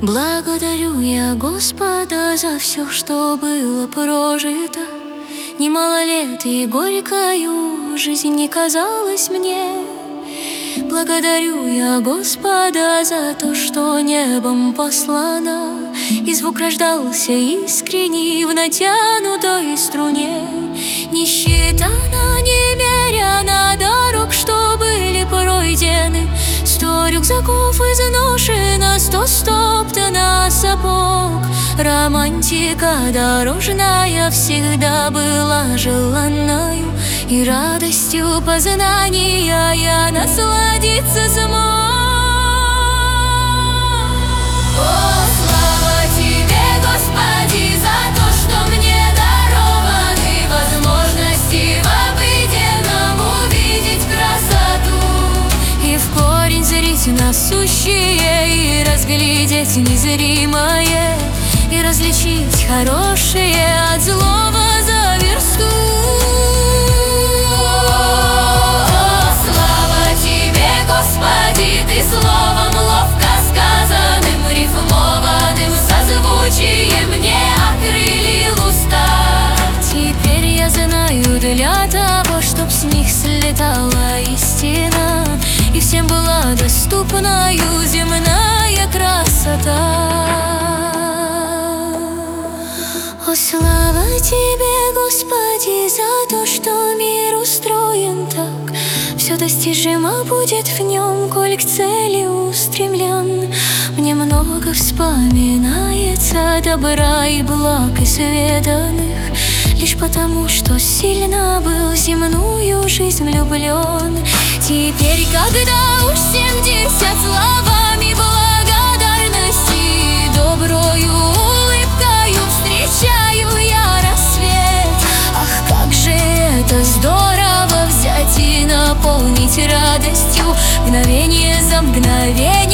Благодарю я Господа за все, что было прожито. Немало лет и горькою жизнь не казалась мне. Благодарю я Господа за то, что небом послано, и звук рождался искренний в натянутой струне. Не считано, немерено дорог, что были пройдены, 100 рюкзаков изношено, 100 стоптано сапог. Романтика дорожная всегда была желанною, и радостью познания я насладиться смог. О, слава Тебе, Господи, за то, что мне дарованы возможности в обыденном увидеть красоту, и в корень зрить насущие, и разглядеть незримое, и различить хорошее от злого за версту. Господи, Ты словом ловко сказанным, рифмованным созвучием мне окрылил уста. Теперь я знаю, для того, чтоб с них слетала истина, и всем была доступною земная красота. О, слава Тебе, Господи, за то, что мир устроен так. Все достижимо будет в нем, коль к цели устремлен. Мне много вспоминается добра и благ изведанных, лишь потому, что сильно был земную жизнь влюблен. Теперь, когда уж 70 словами благодарности, доброю улыбкою встречаю я рассвет. Ах, как же это здорово взять и наполнить радостью мгновение за мгновением.